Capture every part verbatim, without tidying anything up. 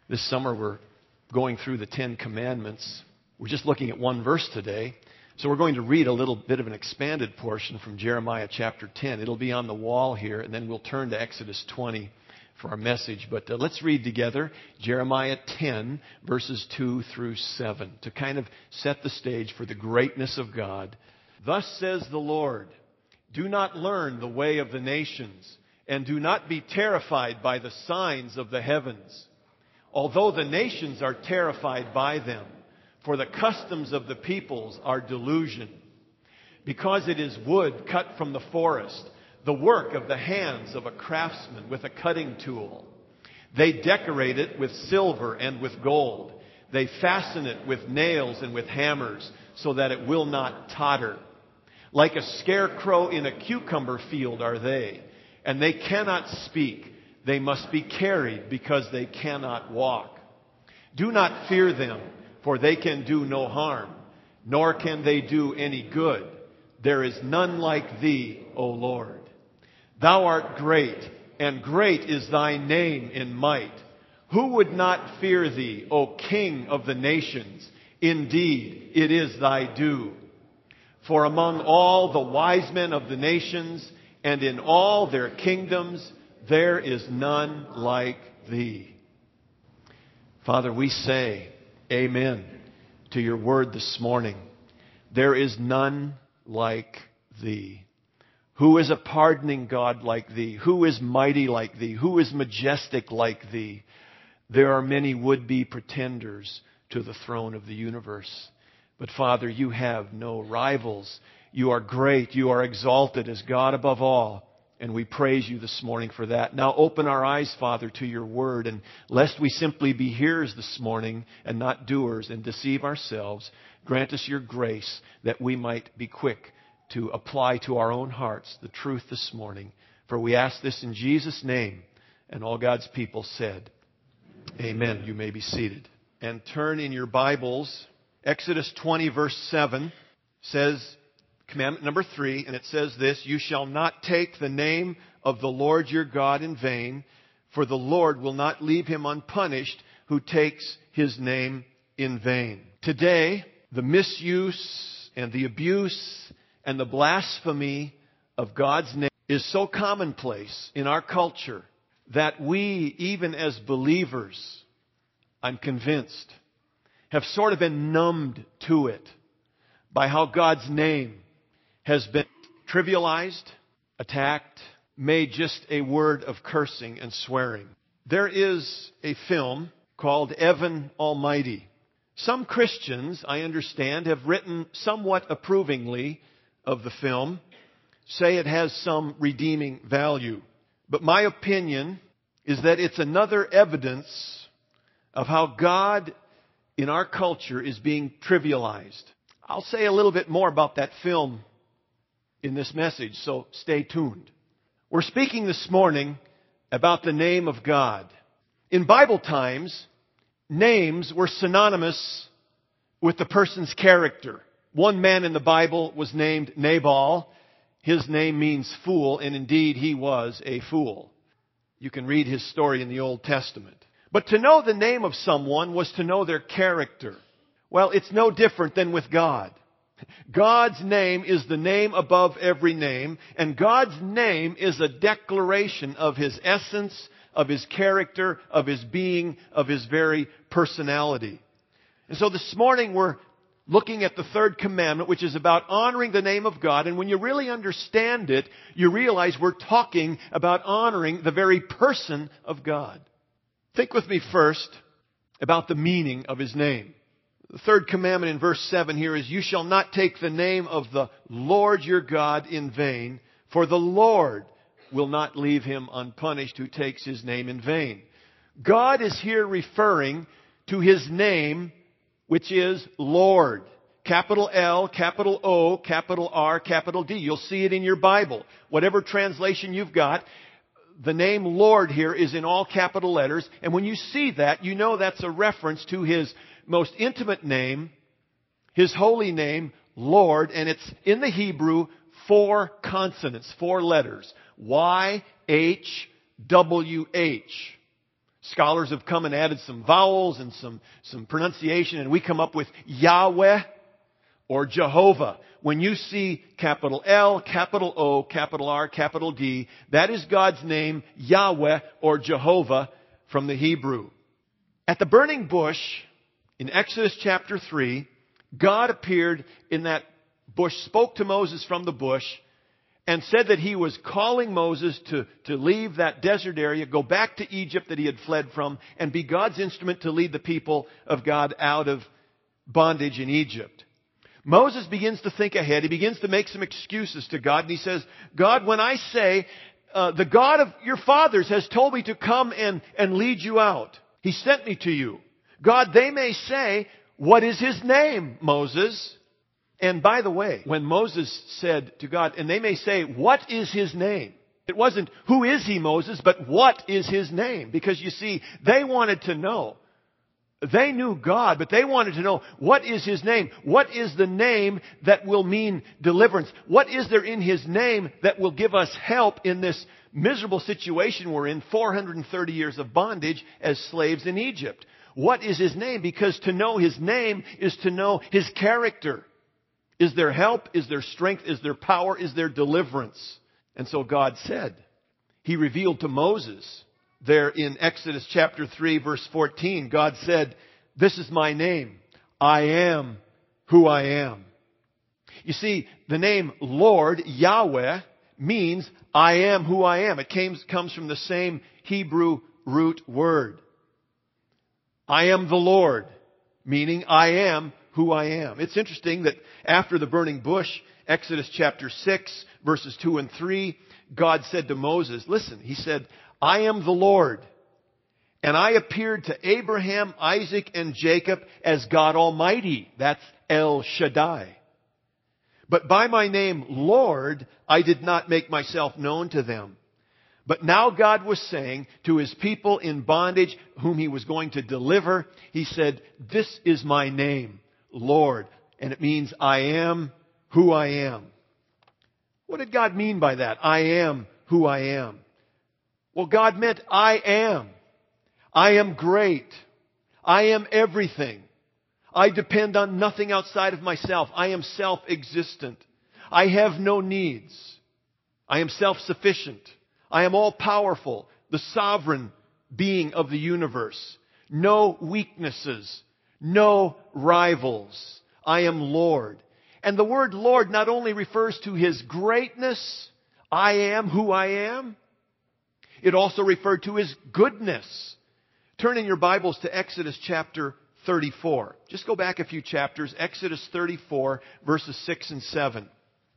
This summer we're going through the Ten Commandments. We're just looking at one verse today. So we're going to read a little bit of an expanded portion from Jeremiah chapter ten. It'll be on the wall here, and then we'll turn to Exodus twenty for our message. But uh, let's read together Jeremiah ten, verses two through seven, to kind of set the stage for the greatness of God. Thus says the Lord, do not learn the way of the nations, and do not be terrified by the signs of the heavens. Although the nations are terrified by them, for the customs of the peoples are delusion. Because it is wood cut from the forest, the work of the hands of a craftsman with a cutting tool. They decorate it with silver and with gold. They fasten it with nails and with hammers, so that it will not totter. Like a scarecrow in a cucumber field are they, and they cannot speak. They must be carried because they cannot walk. Do not fear them, for they can do no harm, nor can they do any good. There is none like thee, O Lord. Thou art great, and great is thy name in might. Who would not fear thee, O King of the nations? Indeed, it is thy due. For among all the wise men of the nations, and in all their kingdoms, there is none like thee. Father, we say amen to your word this morning. There is none like thee. Who is a pardoning God like thee? Who is mighty like thee? Who is majestic like thee? There are many would-be pretenders to the throne of the universe. But Father, you have no rivals. You are great. You are exalted as God above all. And we praise you this morning for that. Now open our eyes, Father, to your word. And lest we simply be hearers this morning and not doers and deceive ourselves, grant us your grace that we might be quick to apply to our own hearts the truth this morning. For we ask this in Jesus' name. And all God's people said, amen. You may be seated. And turn in your Bibles. Exodus twenty, verse seven says, commandment number three, and it says this, you shall not take the name of the Lord your God in vain, for the Lord will not leave him unpunished who takes his name in vain. Today, the misuse and the abuse and the blasphemy of God's name is so commonplace in our culture that we, even as believers, I'm convinced, have sort of been numbed to it by how God's name has been trivialized, attacked, made just a word of cursing and swearing. There is a film called Evan Almighty. Some Christians, I understand, have written somewhat approvingly of the film, say it has some redeeming value. But my opinion is that it's another evidence of how God in our culture is being trivialized. I'll say a little bit more about that film in this message, so stay tuned. We're speaking this morning about the name of God. In Bible times, names were synonymous with the person's character. One man in the Bible was named Nabal. His name means fool, and indeed he was a fool. You can read his story in the Old Testament. But to know the name of someone was to know their character. Well, it's no different than with God. God's name is the name above every name, and God's name is a declaration of His essence, of His character, of His being, of His very personality. And so this morning we're looking at the third commandment, which is about honoring the name of God. And when you really understand it, you realize we're talking about honoring the very person of God. Think with me first about the meaning of His name. The third commandment in verse seven here is, you shall not take the name of the Lord your God in vain, for the Lord will not leave him unpunished who takes his name in vain. God is here referring to His name, which is Lord. Capital L, capital O, capital R, capital D. You'll see it in your Bible. Whatever translation you've got, the name Lord here is in all capital letters. And when you see that, you know that's a reference to His most intimate name, His holy name, Lord. And it's in the Hebrew four consonants, four letters. Y H W H. Scholars have come and added some vowels and some, some pronunciation, and we come up with Yahweh or Jehovah. When you see capital L, capital O, capital R, capital D, that is God's name, Yahweh or Jehovah from the Hebrew. At the burning bush, in Exodus chapter three, God appeared in that bush, spoke to Moses from the bush, and said that He was calling Moses to, to leave that desert area, go back to Egypt that he had fled from, and be God's instrument to lead the people of God out of bondage in Egypt. Moses begins to think ahead. He begins to make some excuses to God, and he says, God, when I say, uh, the God of your fathers has told me to come and, and lead you out. He sent me to you. God, they may say, what is His name, Moses? And by the way, when Moses said to God, and they may say, what is His name? It wasn't, who is He, Moses, but what is His name? Because you see, they wanted to know. They knew God, but they wanted to know, what is His name? What is the name that will mean deliverance? What is there in His name that will give us help in this miserable situation we're in, four hundred thirty years of bondage as slaves in Egypt? What is His name? Because to know His name is to know His character. Is there help? Is there strength? Is there power? Is there deliverance? And so God said, He revealed to Moses there in Exodus chapter three, verse fourteen, God said, this is my name. I am who I am. You see, the name Lord, Yahweh, means I am who I am. It came, comes from the same Hebrew root word. I am the Lord, meaning I am who I am. It's interesting that after the burning bush, Exodus chapter six, verses two and three, God said to Moses, listen, He said, I am the Lord, and I appeared to Abraham, Isaac, and Jacob as God Almighty. That's El Shaddai. But by my name, Lord, I did not make myself known to them. But now God was saying to His people in bondage, whom He was going to deliver, He said, this is my name, Lord. And it means I am who I am. What did God mean by that? I am who I am. Well, God meant I am. I am great. I am everything. I depend on nothing outside of myself. I am self-existent. I have no needs. I am self-sufficient. I am all-powerful, the sovereign being of the universe. No weaknesses. No rivals. I am Lord. And the word Lord not only refers to His greatness, I am who I am, it also referred to His goodness. Turn in your Bibles to Exodus chapter thirty-four. Just go back a few chapters. Exodus thirty-four, verses six and seven.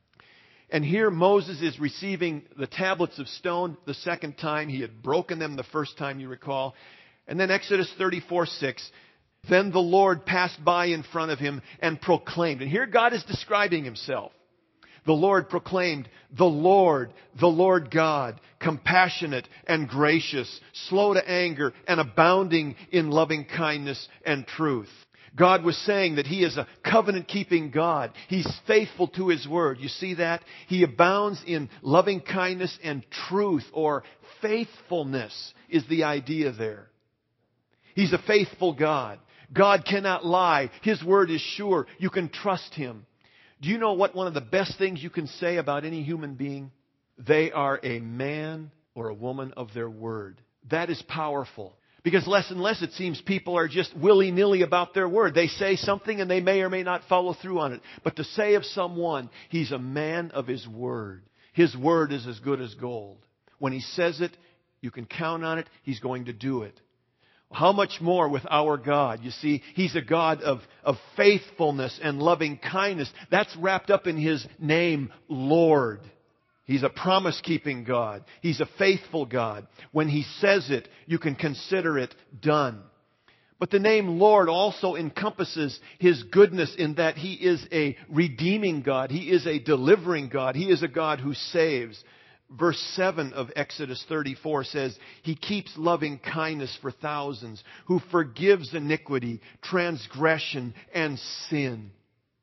And here Moses is receiving the tablets of stone the second time. He had broken them the first time, you recall. And then Exodus thirty-four, six. Then the Lord passed by in front of him and proclaimed. And here God is describing Himself. The Lord proclaimed, the Lord, the Lord God, compassionate and gracious, slow to anger and abounding in loving kindness and truth. God was saying that He is a covenant-keeping God. He's faithful to His word. You see that? He abounds in loving kindness and truth, or faithfulness is the idea there. He's a faithful God. God cannot lie. His word is sure. You can trust Him. Do you know what one of the best things you can say about any human being? They are a man or a woman of their word. That is powerful. Because less and less it seems people are just willy-nilly about their word. They say something and they may or may not follow through on it. But to say of someone, he's a man of his word. His word is as good as gold. When he says it, you can count on it. He's going to do it. How much more with our God? You see, He's a God of, of faithfulness and loving kindness. That's wrapped up in His name, Lord. He's a promise-keeping God. He's a faithful God. When He says it, you can consider it done. But the name Lord also encompasses His goodness in that He is a redeeming God. He is a delivering God. He is a God who saves. Verse seven of Exodus thirty-four says, He keeps loving kindness for thousands, who forgives iniquity, transgression, and sin.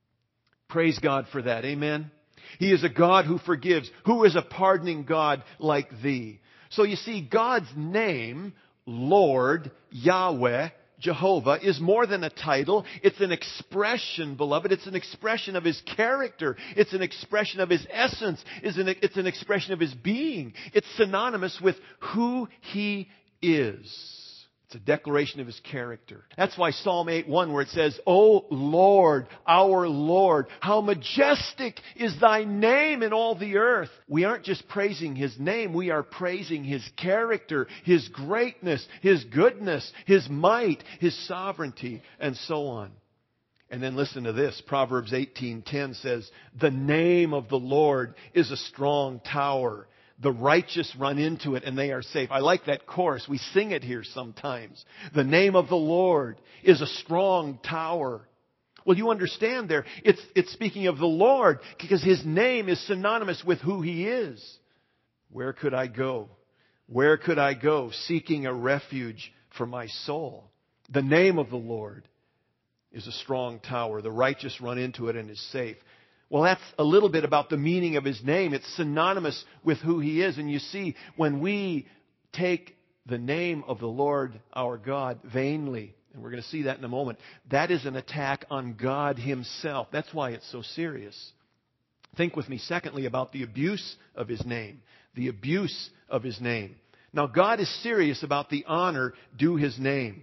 Praise God for that. Amen. He is a God who forgives. Who is a pardoning God like Thee? So you see, God's name, Lord, Yahweh, Jehovah, is more than a title. It's an expression, beloved. It's an expression of His character. It's an expression of His essence. It's an, it's an expression of His being. It's synonymous with who He is. It's a declaration of His character. That's why Psalm eight one, where it says, O Lord, our Lord, how majestic is Thy name in all the earth. We aren't just praising His name. We are praising His character, His greatness, His goodness, His might, His sovereignty, and so on. And then listen to this. Proverbs eighteen ten says, the name of the Lord is a strong tower. The righteous run into it and they are safe. I like that chorus. We sing it here sometimes. The name of the Lord is a strong tower. Well, you understand there, it's, it's speaking of the Lord because His name is synonymous with who He is. Where could I go? Where could I go seeking a refuge for my soul? The name of the Lord is a strong tower. The righteous run into it and is safe. Well, that's a little bit about the meaning of His name. It's synonymous with who He is. And you see, when we take the name of the Lord our God vainly, and we're going to see that in a moment, that is an attack on God Himself. That's why it's so serious. Think with me, secondly, about the abuse of His name. The abuse of His name. Now, God is serious about the honor due His name.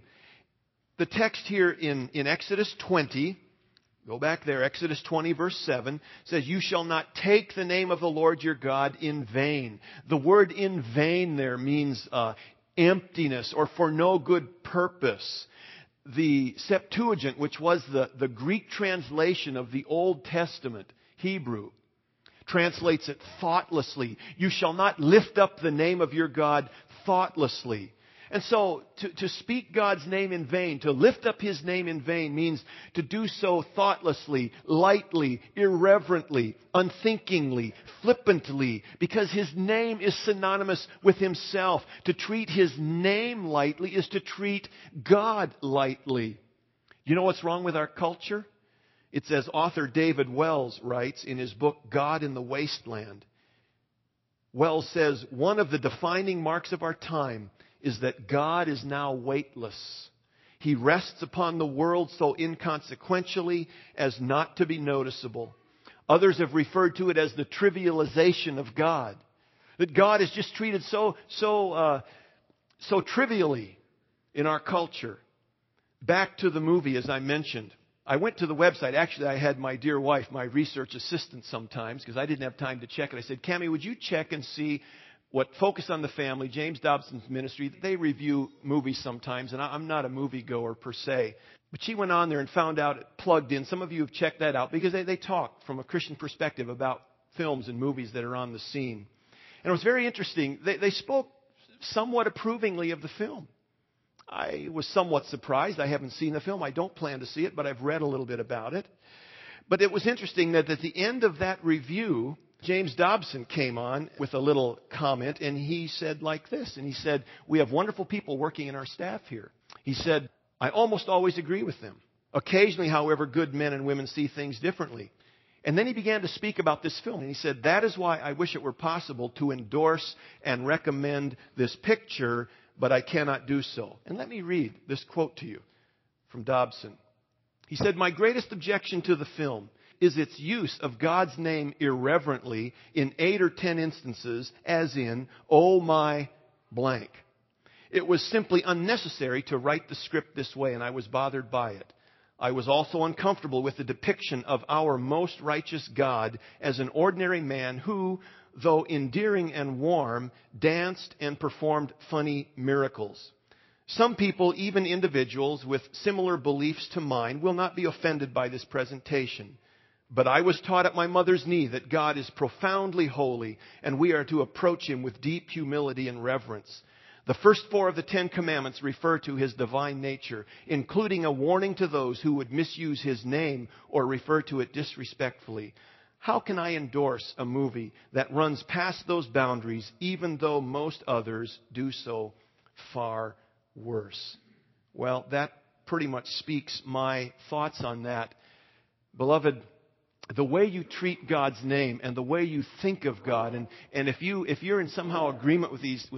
The text here in, in Exodus twenty... Go back there. Exodus twenty verse seven says, you shall not take the name of the Lord your God in vain. The word in vain there means uh, emptiness or for no good purpose. The Septuagint, which was the, the Greek translation of the Old Testament, Hebrew, translates it thoughtlessly. You shall not lift up the name of your God thoughtlessly. And so, to, to speak God's name in vain, to lift up His name in vain, means to do so thoughtlessly, lightly, irreverently, unthinkingly, flippantly, because His name is synonymous with Himself. To treat His name lightly is to treat God lightly. You know what's wrong with our culture? It's as author David Wells writes in his book, God in the Wasteland. Wells says, one of the defining marks of our time is that God is now weightless. He rests upon the world so inconsequentially as not to be noticeable. Others have referred to it as the trivialization of God. That God is just treated so, so, uh, so trivially in our culture. Back to the movie, as I mentioned. I went to the website. Actually, I had my dear wife, my research assistant sometimes, because I didn't have time to check it. I said, Cammie, would you check and see what Focus on the Family, James Dobson's ministry, they review movies sometimes, and I'm not a moviegoer per se. But she went on there and found out, it plugged in. Some of you have checked that out because they, they talk from a Christian perspective about films and movies that are on the scene. And it was very interesting. They, they spoke somewhat approvingly of the film. I was somewhat surprised. I haven't seen the film. I don't plan to see it, but I've read a little bit about it. But it was interesting that at the end of that review, James Dobson came on with a little comment, and he said like this. And he said, we have wonderful people working in our staff here. He said, I almost always agree with them. Occasionally, however, good men and women see things differently. And then he began to speak about this film. And he said, that is why I wish it were possible to endorse and recommend this picture, but I cannot do so. And let me read this quote to you from Dobson. He said, my greatest objection to the film is its use of God's name irreverently in eight or ten instances, as in, oh my blank. It was simply unnecessary to write the script this way, and I was bothered by it. I was also uncomfortable with the depiction of our most righteous God as an ordinary man who, though endearing and warm, danced and performed funny miracles. Some people, even individuals with similar beliefs to mine, will not be offended by this presentation. But I was taught at my mother's knee that God is profoundly holy, and we are to approach Him with deep humility and reverence. The first four of the Ten Commandments refer to His divine nature, including a warning to those who would misuse His name or refer to it disrespectfully. How can I endorse a movie that runs past those boundaries, even though most others do so far worse? Well, that pretty much speaks my thoughts on that. Beloved, the way you treat God's name and the way you think of God, and, and if you if you're in somehow agreement with these with these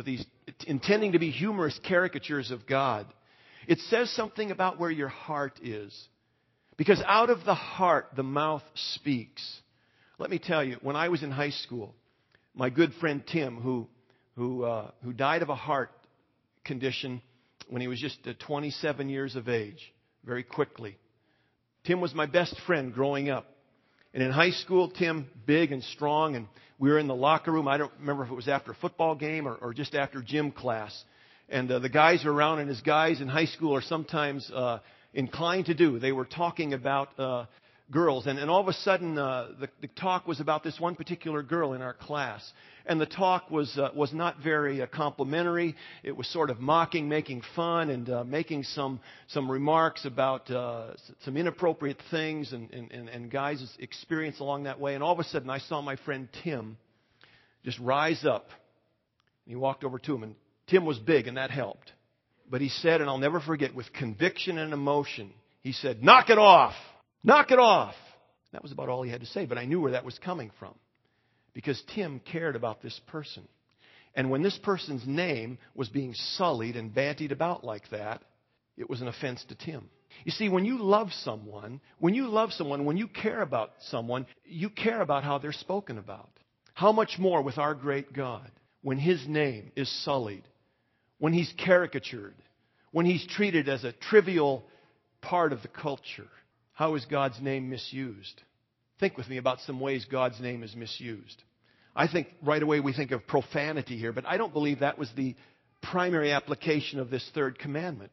intending to be humorous caricatures of God. It says something about where your heart is. Because out of the heart, the mouth speaks. Let me tell you, when I was in high school, my good friend Tim, who who uh, who died of a heart condition when he was just uh, twenty-seven years of age, very quickly. Tim was my best friend growing up. And in high school, Tim, big and strong, and we were in the locker room. I don't remember if it was after a football game or, or just after gym class. And uh, the guys are around, and as guys in high school are sometimes uh, inclined to do, they were talking about uh, girls. And, and all of a sudden, uh, the, the talk was about this one particular girl in our class. And the talk was uh, was not very uh, complimentary. It was sort of mocking, making fun, and uh, making some some remarks about uh, some inappropriate things and, and, and, and guys' experience along that way. And all of a sudden, I saw my friend Tim just rise up. And he walked over to him, and Tim was big, and that helped. But he said, and I'll never forget, with conviction and emotion, he said, "Knock it off! Knock it off!" That was about all he had to say, but I knew where that was coming from. Because Tim cared about this person. And when this person's name was being sullied and bandied about like that, it was an offense to Tim. You see, when you love someone, when you love someone, when you care about someone, you care about how they're spoken about. How much more with our great God, when His name is sullied, when He's caricatured, when He's treated as a trivial part of the culture. How is God's name misused? Think with me about some ways God's name is misused. I think right away we think of profanity here, but I don't believe that was the primary application of this third commandment.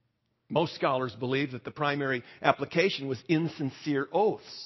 Most scholars believe that the primary application was insincere oaths.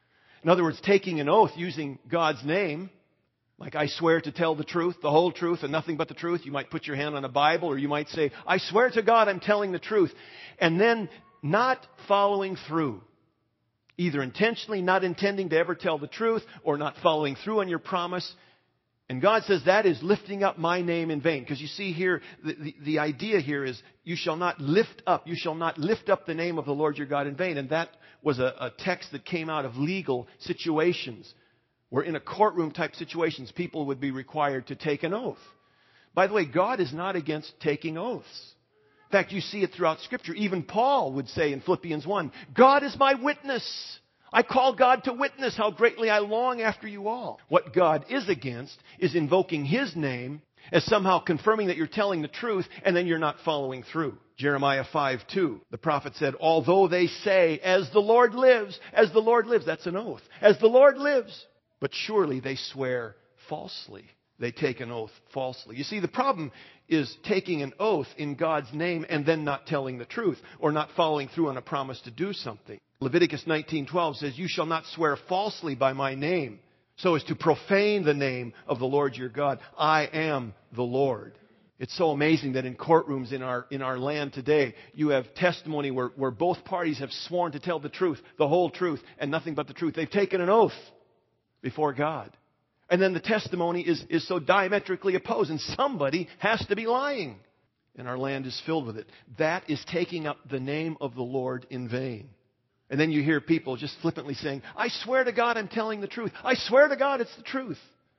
In other words, taking an oath using God's name, like I swear to tell the truth, the whole truth, and nothing but the truth. You might put your hand on a Bible, or you might say, "I swear to God I'm telling the truth," and then not following through. Either intentionally not intending to ever tell the truth or not following through on your promise. And God says that is lifting up my name in vain. Because you see here, the, the, the idea here is you shall not lift up, you shall not lift up the name of the Lord your God in vain. And that was a, a text that came out of legal situations. Where in a courtroom type situations, people would be required to take an oath. By the way, God is not against taking oaths. In fact, you see it throughout Scripture. Even Paul would say in Philippians one, "God is my witness. I call God to witness how greatly I long after you all." What God is against is invoking His name as somehow confirming that you're telling the truth and then you're not following through. Jeremiah five two, the prophet said, "Although they say, 'As the Lord lives,' as the Lord lives," that's an oath, "as the Lord lives, but surely they swear falsely." They take an oath falsely. You see, the problem is taking an oath in God's name and then not telling the truth or not following through on a promise to do something. Leviticus nineteen twelve says, "You shall not swear falsely by my name so as to profane the name of the Lord your God. I am the Lord." It's so amazing that in courtrooms in our in our land today, you have testimony where, where both parties have sworn to tell the truth, the whole truth, and nothing but the truth. They've taken an oath before God. And then the testimony is, is so diametrically opposed, and somebody has to be lying. And our land is filled with it. That is taking up the name of the Lord in vain. And then you hear people just flippantly saying, "I swear to God I'm telling the truth. I swear to God it's the truth."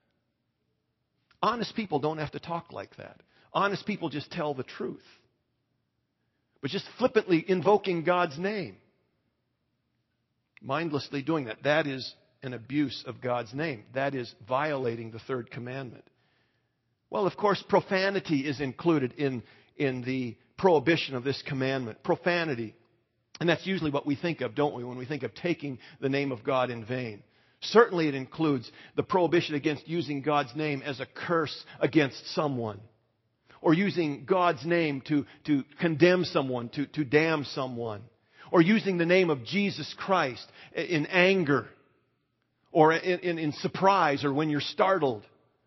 Honest people don't have to talk like that. Honest people just tell the truth. But just flippantly invoking God's name, mindlessly doing that, that is an abuse of God's name. That is violating the third commandment. Well, of course, profanity is included in, in the prohibition of this commandment. Profanity. And that's usually what we think of, don't we, when we think of taking the name of God in vain. Certainly it includes the prohibition against using God's name as a curse against someone. Or using God's name to, to condemn someone, to, to damn someone. Or using the name of Jesus Christ in anger. Or in, in, in surprise, or when you're startled.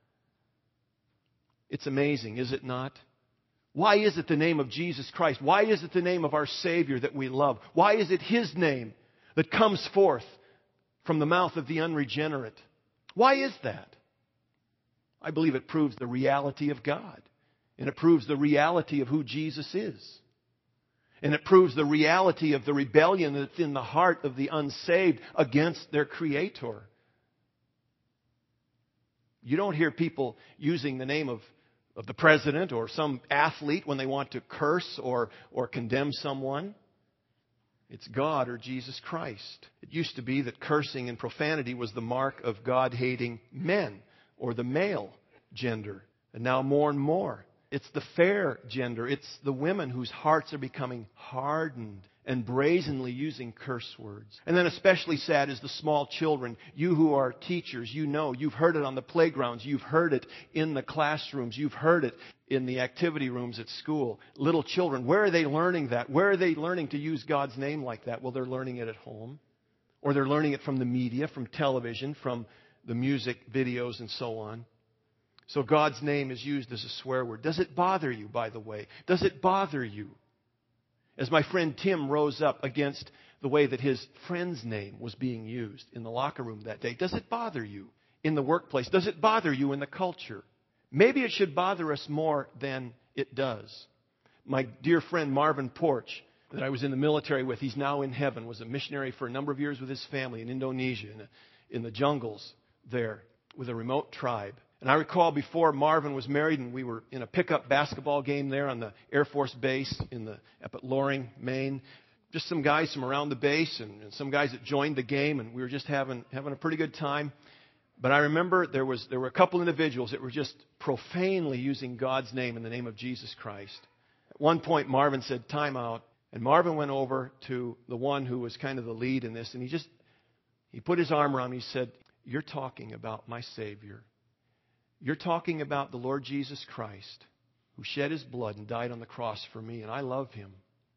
It's amazing, is it not? Why is it the name of Jesus Christ? Why is it the name of our Savior that we love? Why is it His name that comes forth from the mouth of the unregenerate? Why is that? I believe it proves the reality of God. And it proves the reality of who Jesus is. And it proves the reality of the rebellion that's in the heart of the unsaved against their Creator. You don't hear people using the name of of the president or some athlete when they want to curse or, or condemn someone. It's God or Jesus Christ. It used to be that cursing and profanity was the mark of God-hating men or the male gender. And now more and more, it's the fair gender. It's the women whose hearts are becoming hardened and brazenly using curse words. And then especially sad is the small children. You who are teachers, you know, you've heard it on the playgrounds. You've heard it in the classrooms. You've heard it in the activity rooms at school. Little children, where are they learning that? Where are they learning to use God's name like that? Well, they're learning it at home. Or they're learning it from the media, from television, from the music videos and so on. So God's name is used as a swear word. Does it bother you, by the way? Does it bother you? As my friend Tim rose up against the way that his friend's name was being used in the locker room that day, does it bother you in the workplace? Does it bother you in the culture? Maybe it should bother us more than it does. My dear friend Marvin Porch, that I was in the military with, he's now in heaven, was a missionary for a number of years with his family in Indonesia, in, a, in the jungles there with a remote tribe. And I recall before Marvin was married and we were in a pickup basketball game there on the Air Force base in the, up at Loring, Maine. Just some guys from around the base and, and some guys that joined the game, and we were just having, having a pretty good time. But I remember there was there were a couple individuals that were just profanely using God's name in the name of Jesus Christ. At one point, Marvin said, "Time out." And Marvin went over to the one who was kind of the lead in this, and he just, he put his arm around me. He said, "You're talking about my Savior. You're talking about the Lord Jesus Christ, who shed His blood and died on the cross for me, and I love Him.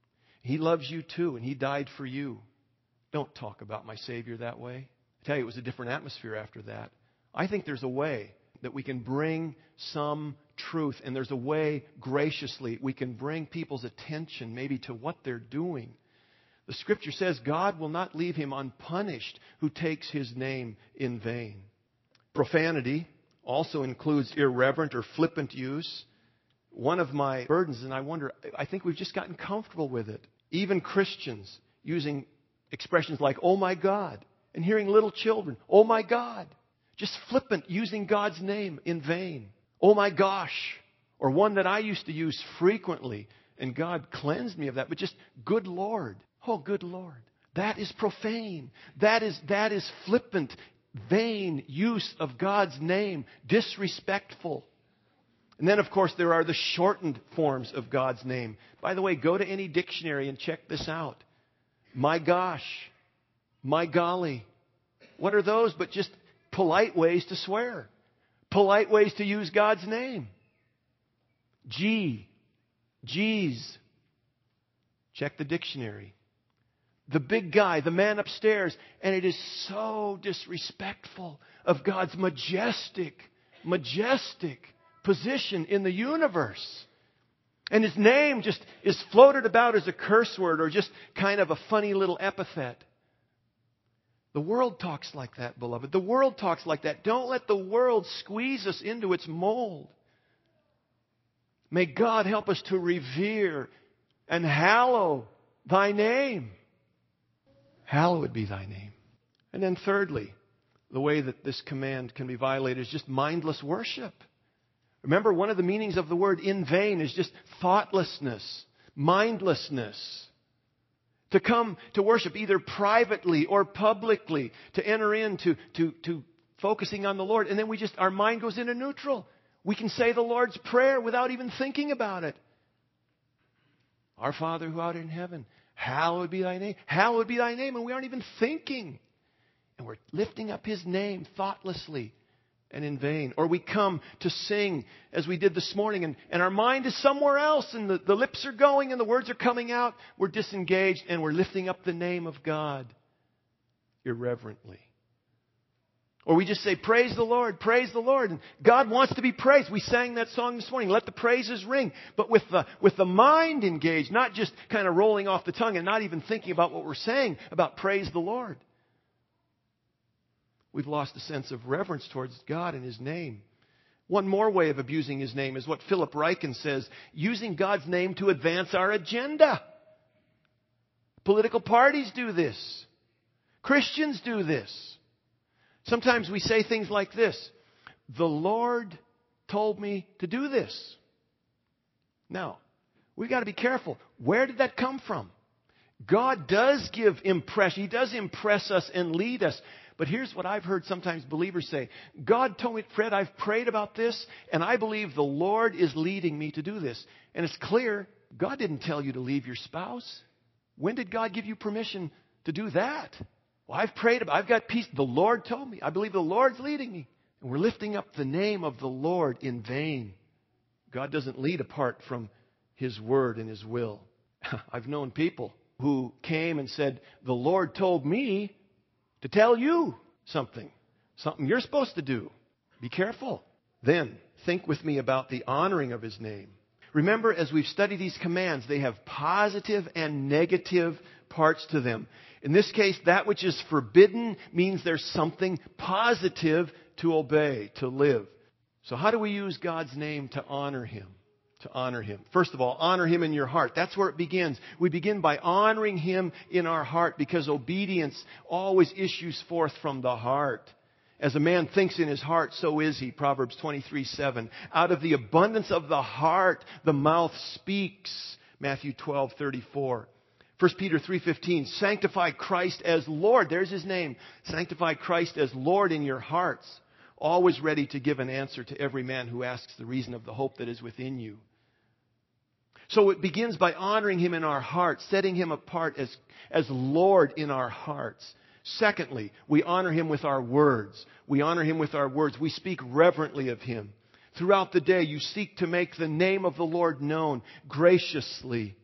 He loves you too, and He died for you. Don't talk about my Savior that way." I tell you, it was a different atmosphere after that. I think there's a way that we can bring some truth, and there's a way, graciously, we can bring people's attention maybe to what they're doing. The Scripture says God will not leave him unpunished who takes His name in vain. Profanity also includes irreverent or flippant use. One of my burdens, and I wonder, I think we've just gotten comfortable with it. Even Christians using expressions like, "Oh my God," and hearing little children, "Oh my God." Just flippant, using God's name in vain. "Oh my gosh." Or one that I used to use frequently, and God cleansed me of that, but just "Good Lord." Oh, good Lord. That is profane. That is, that is flippant, vain use of God's name, disrespectful. And then, of course, there are the shortened forms of God's name. By the way, go to any dictionary and check this out. My gosh, my golly. What are those but just polite ways to swear? Polite ways to use God's name. Gee, geez. Check the dictionary. The big guy, the man upstairs. And it is so disrespectful of God's majestic, majestic position in the universe. And His name just is floated about as a curse word or just kind of a funny little epithet. The world talks like that, beloved. The world talks like that. Don't let the world squeeze us into its mold. May God help us to revere and hallow Thy name. Hallowed be Thy name. And then thirdly, the way that this command can be violated is just mindless worship. Remember, one of the meanings of the word in vain is just thoughtlessness, mindlessness. To come to worship either privately or publicly, to enter into to, to focusing on the Lord, and then we just, our mind goes into neutral. We can say the Lord's Prayer without even thinking about it. Our Father who art in heaven, hallowed be Thy name. Hallowed be Thy name. And we aren't even thinking. And we're lifting up His name thoughtlessly and in vain. Or we come to sing as we did this morning, and, and our mind is somewhere else, and the, the lips are going and the words are coming out. We're disengaged and we're lifting up the name of God irreverently. Or we just say, "Praise the Lord, praise the Lord." And God wants to be praised. We sang that song this morning, "Let the praises ring." But with the, with the mind engaged, not just kind of rolling off the tongue and not even thinking about what we're saying about praise the Lord. We've lost a sense of reverence towards God and His name. One more way of abusing His name is what Philip Ryken says, using God's name to advance our agenda. Political parties do this. Christians do this. Sometimes we say things like this: "The Lord told me to do this. Now, we've got to be careful. Where did that come from? God does give impression. He does impress us and lead us. But here's what I've heard sometimes believers say. God told me, Fred, I've prayed about this, and I believe the Lord is leading me to do this. And it's clear, God didn't tell you to leave your spouse. When did God give you permission to do that? Well, I've prayed about it. I've got peace. The Lord told me. I believe the Lord's leading me. And we're lifting up the name of the Lord in vain. God doesn't lead apart from His word and His will. I've known people who came and said, the Lord told me to tell you something. Something you're supposed to do. Be careful. Then, think with me about the honoring of His name. Remember, as we've studied these commands, they have positive and negative parts to them. In this case, that which is forbidden means there's something positive to obey, to live. So how do we use God's name to honor Him? To honor Him. First of all, honor Him in your heart. That's where it begins. We begin by honoring Him in our heart because obedience always issues forth from the heart. As a man thinks in his heart, so is he. Proverbs twenty-three seven. Out of the abundance of the heart, the mouth speaks. Matthew twelve thirty-four. First Peter three fifteen. Sanctify Christ as Lord. There's His name. Sanctify Christ as Lord in your hearts. Always ready to give an answer to every man who asks the reason of the hope that is within you. So it begins by honoring Him in our hearts, setting Him apart as, as Lord in our hearts. Secondly, we honor Him with our words. We honor Him with our words. We speak reverently of Him. Throughout the day, you seek to make the name of the Lord known graciously.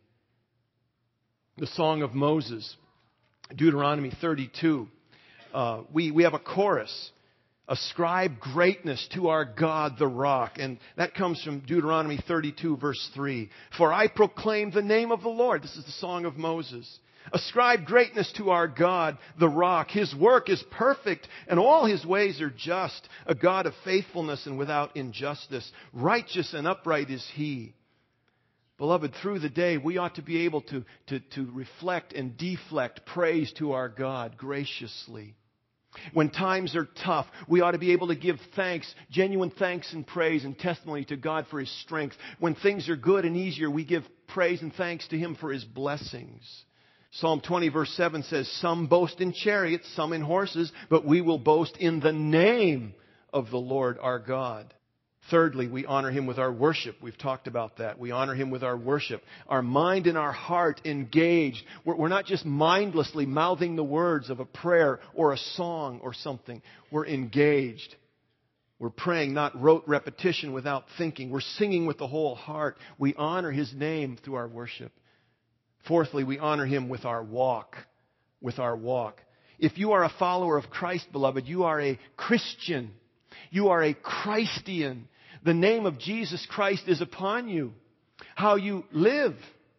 The Song of Moses, Deuteronomy thirty-two. Uh, we, we have a chorus. Ascribe greatness to our God, the rock. And that comes from Deuteronomy thirty-two, verse three. For I proclaim the name of the Lord. This is the Song of Moses. Ascribe greatness to our God, the rock. His work is perfect, and all His ways are just. A God of faithfulness and without injustice. Righteous and upright is He. Beloved, through the day, we ought to be able to, to, to reflect and deflect praise to our God graciously. When times are tough, we ought to be able to give thanks, genuine thanks and praise and testimony to God for His strength. When things are good and easier, we give praise and thanks to Him for His blessings. Psalm twenty verse seven says, some boast in chariots, some in horses, but we will boast in the name of the Lord our God. Thirdly, we honor Him with our worship. We've talked about that. We honor Him with our worship. Our mind and our heart engaged. We're, we're not just mindlessly mouthing the words of a prayer or a song or something. We're engaged. We're praying, not rote repetition without thinking. We're singing with the whole heart. We honor His name through our worship. Fourthly, we honor Him with our walk. With our walk. If you are a follower of Christ, beloved, you are a Christian. You are a Christian. The name of Jesus Christ is upon you. How you live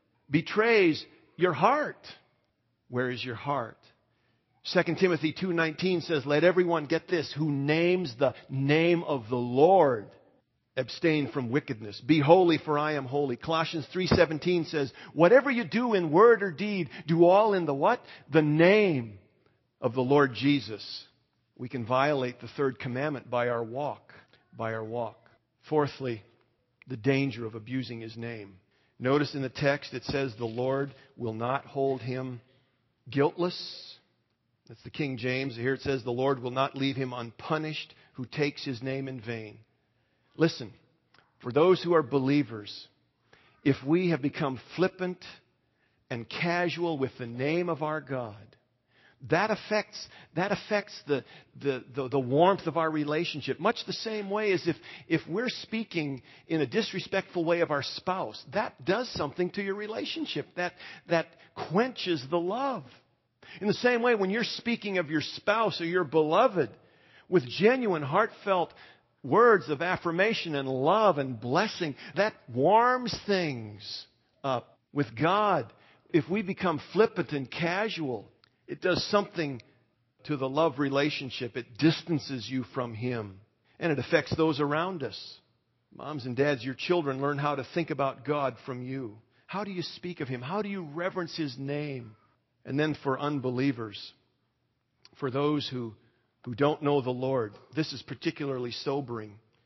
betrays your heart. Where is your heart? Second Timothy two nineteen says, let everyone get this, who names the name of the Lord. Abstain from wickedness. Be holy, for I am holy. Colossians three seventeen says, whatever you do in word or deed, do all in the what? The name of the Lord Jesus. We can violate the third commandment by our walk. By our walk. Fourthly, the danger of abusing His name. Notice in the text it says the Lord will not hold him guiltless. That's the King James. Here it says the Lord will not leave him unpunished who takes His name in vain. Listen, for those who are believers, if we have become flippant and casual with the name of our God, that affects, that affects the, the, the, the warmth of our relationship. Much the same way as if, if we're speaking in a disrespectful way of our spouse, that does something to your relationship. That, that quenches the love. In the same way, when you're speaking of your spouse or your beloved with genuine, heartfelt words of affirmation and love and blessing, that warms things up with God. If we become flippant and casual, it does something to the love relationship. It distances you from Him. And it affects those around us. Moms and dads, your children learn how to think about God from you. How do you speak of Him? How do you reverence His name? And then for unbelievers, for those who who don't know the Lord, this is particularly sobering.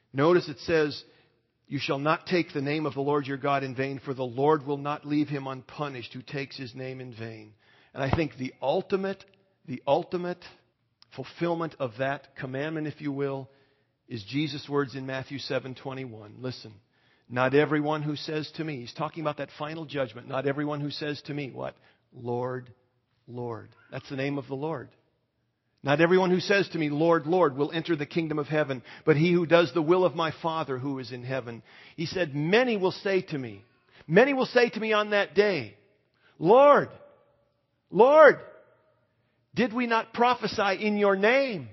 Notice it says, you shall not take the name of the Lord your God in vain, for the Lord will not leave him unpunished who takes his name in vain. And I think the ultimate, the ultimate fulfillment of that commandment, if you will, is Jesus' words in Matthew seven twenty-one. Listen, not everyone who says to me, he's talking about that final judgment, not everyone who says to me, what? Lord, Lord. That's the name of the Lord. Not everyone who says to me, Lord, Lord, will enter the kingdom of heaven, but he who does the will of my Father who is in heaven. He said, many will say to me, many will say to me on that day, Lord, Lord, did we not prophesy in your name?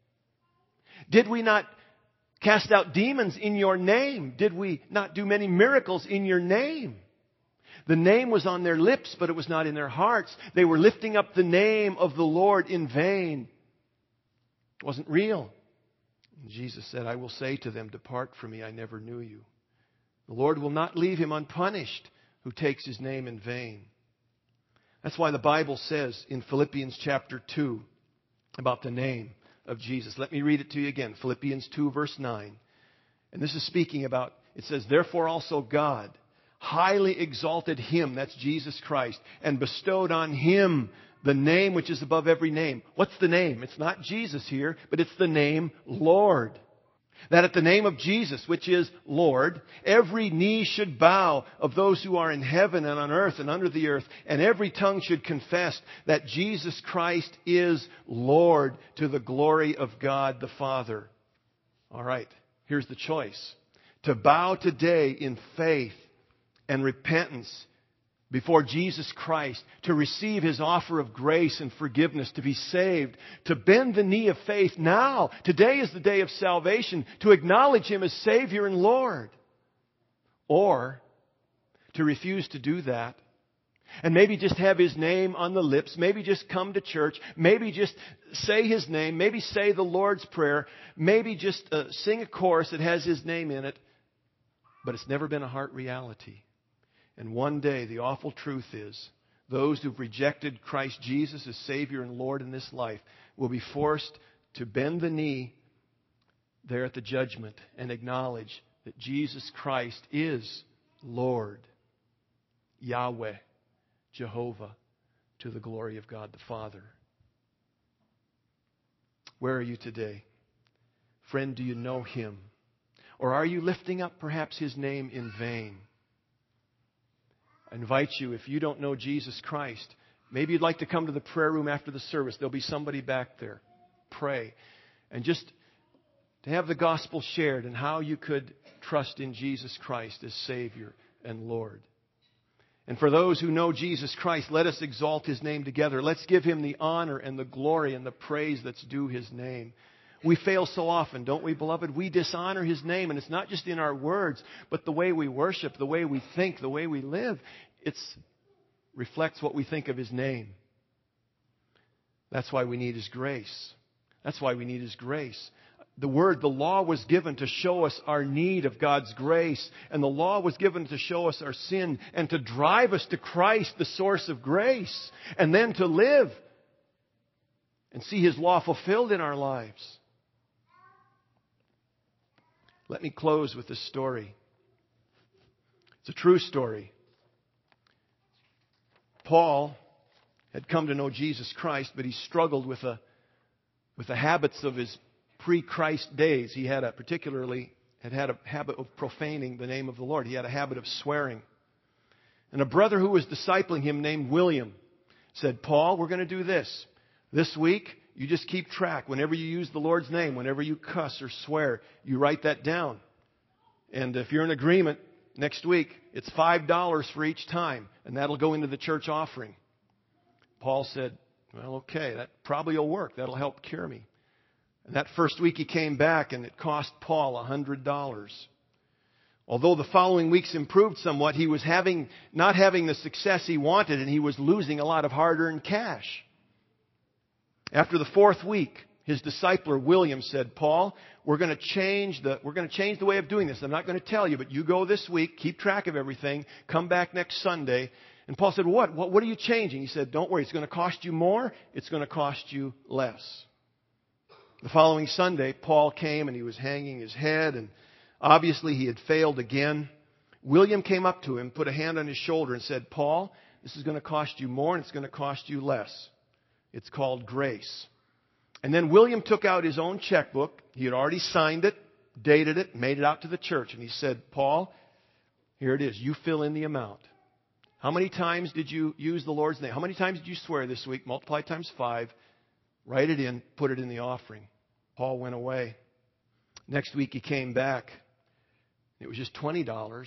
Did we not cast out demons in your name? Did we not do many miracles in your name? The name was on their lips, but it was not in their hearts. They were lifting up the name of the Lord in vain. It wasn't real. And Jesus said, I will say to them, depart from me, I never knew you. The Lord will not leave him unpunished who takes his name in vain. That's why the Bible says in Philippians chapter two about the name of Jesus. Let me read it to you again. Philippians two verse nine. And this is speaking about, it says, therefore also God highly exalted him, that's Jesus Christ, and bestowed on him the name which is above every name. What's the name? It's not Jesus here, but it's the name Lord. That at the name of Jesus, which is Lord, every knee should bow of those who are in heaven and on earth and under the earth, and every tongue should confess that Jesus Christ is Lord, to the glory of God the Father. All right, here's the choice. To bow today in faith and repentance before Jesus Christ, to receive his offer of grace and forgiveness, to be saved, to bend the knee of faith now. Today is the day of salvation, to acknowledge him as Savior and Lord. Or to refuse to do that and maybe just have his name on the lips, maybe just come to church, maybe just say his name, maybe say the Lord's Prayer, maybe just uh, sing a chorus that has his name in it, but it's never been a heart reality. And one day, the awful truth is, those who've rejected Christ Jesus as Savior and Lord in this life will be forced to bend the knee there at the judgment and acknowledge that Jesus Christ is Lord, Yahweh, Jehovah, to the glory of God the Father. Where are you today? Friend, do you know him? Or are you lifting up perhaps his name in vain? I invite you, if you don't know Jesus Christ, maybe you'd like to come to the prayer room after the service. There'll be somebody back there. Pray. And just to have the gospel shared and how you could trust in Jesus Christ as Savior and Lord. And for those who know Jesus Christ, let us exalt his name together. Let's give him the honor and the glory and the praise that's due his name. We fail so often, don't we, beloved? We dishonor his name, and it's not just in our words, but the way we worship, the way we think, the way we live. It reflects what we think of his name. That's why we need his grace. That's why we need his grace. The word, the law was given to show us our need of God's grace, and the law was given to show us our sin and to drive us to Christ, the source of grace, and then to live and see his law fulfilled in our lives. Let me close with this story. It's a true story. Paul had come to know Jesus Christ, but he struggled with, a, with the habits of his pre-Christ days. He had a particularly had had a habit of profaning the name of the Lord. He had a habit of swearing. And a brother who was discipling him named William said, Paul, we're going to do this. This week, you just keep track. Whenever you use the Lord's name, whenever you cuss or swear, you write that down. And if you're in agreement, next week, it's five dollars for each time, and that'll go into the church offering. Paul said, well, okay, that probably will work. That'll help cure me. And that first week he came back, and it cost Paul one hundred dollars. Although the following weeks improved somewhat, he was having not having the success he wanted, and he was losing a lot of hard-earned cash. After the fourth week, his discipler William said, Paul, we're going to change the we're going to change the way of doing this. I'm not going to tell you, but you go this week, keep track of everything, come back next Sunday. And Paul said, what? What, what are you changing? He said, don't worry, it's going to cost you more, it's going to cost you less. The following Sunday, Paul came and he was hanging his head, and Obviously, he had failed again. William came up to him, put a hand on his shoulder and said, Paul, this is going to cost you more and it's going to cost you less. It's called grace. And then William took out his own checkbook. He had already signed it, dated it, made it out to the church. And he said, Paul, here it is. You fill in the amount. How many times did you use the Lord's name? How many times did you swear this week? Multiply times five. Write it in. Put it in the offering. Paul went away. Next week he came back. It was just twenty dollars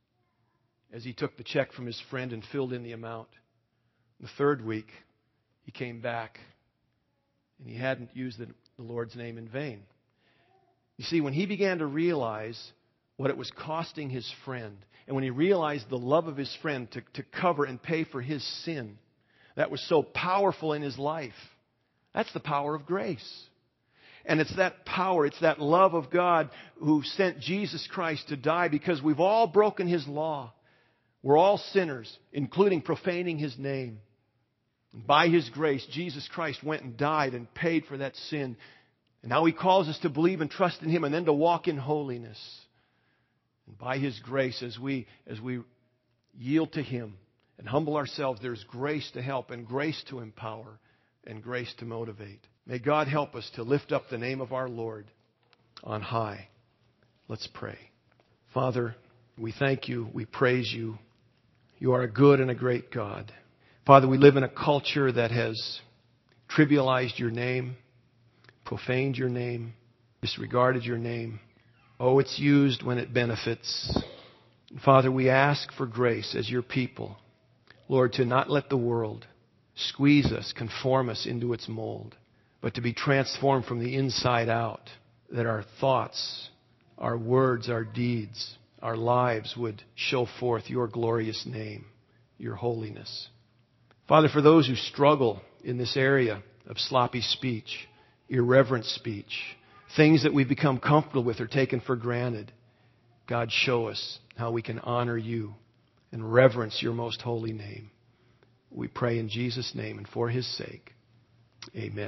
as he took the check from his friend and filled in the amount. The third week he came back and he hadn't used the, the Lord's name in vain. You see, when he began to realize what it was costing his friend, and when he realized the love of his friend to, to cover and pay for his sin, that was so powerful in his life. That's the power of grace. And it's that power, it's that love of God who sent Jesus Christ to die because we've all broken His law. We're all sinners, including profaning His name. And by His grace, Jesus Christ went and died and paid for that sin. And now He calls us to believe and trust in Him and then to walk in holiness. And by His grace, as we, as we yield to Him and humble ourselves, there's grace to help and grace to empower and grace to motivate. May God help us to lift up the name of our Lord on high. Let's pray. Father, we thank You. We praise You. You are a good and a great God. Father, we live in a culture that has trivialized Your name, profaned Your name, disregarded Your name. Oh, it's used when it benefits. Father, we ask for grace as Your people, Lord, to not let the world squeeze us, conform us into its mold, but to be transformed from the inside out, that our thoughts, our words, our deeds, our lives would show forth Your glorious name, Your holiness. Father, for those who struggle in this area of sloppy speech, irreverent speech, things that we've become comfortable with or taken for granted, God, show us how we can honor You and reverence Your most holy name. We pray in Jesus' name and for His sake. Amen.